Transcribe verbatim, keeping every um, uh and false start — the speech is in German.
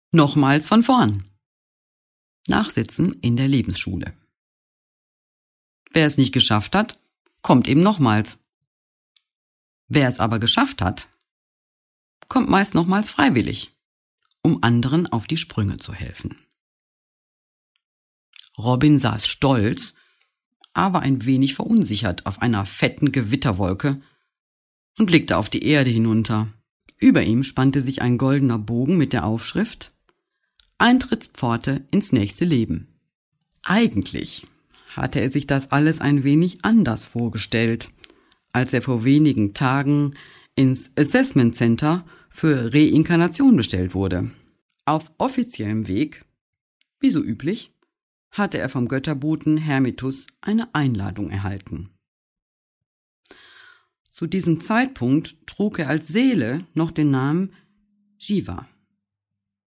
Nochmals von vorn. Nachsitzen in der Lebensschule. Wer es nicht geschafft hat, kommt eben nochmals. Wer es aber geschafft hat, kommt meist nochmals freiwillig, um anderen auf die Sprünge zu helfen. Robin saß stolz, aber ein wenig verunsichert auf einer fetten Gewitterwolke und blickte auf die Erde hinunter. Über ihm spannte sich ein goldener Bogen mit der Aufschrift Eintrittspforte ins nächste Leben. Eigentlich hatte er sich das alles ein wenig anders vorgestellt, als er vor wenigen Tagen ins Assessment Center für Reinkarnation bestellt wurde. Auf offiziellem Weg, wie so üblich, hatte er vom Götterboten Hermitus eine Einladung erhalten. Zu diesem Zeitpunkt trug er als Seele noch den Namen Jiva.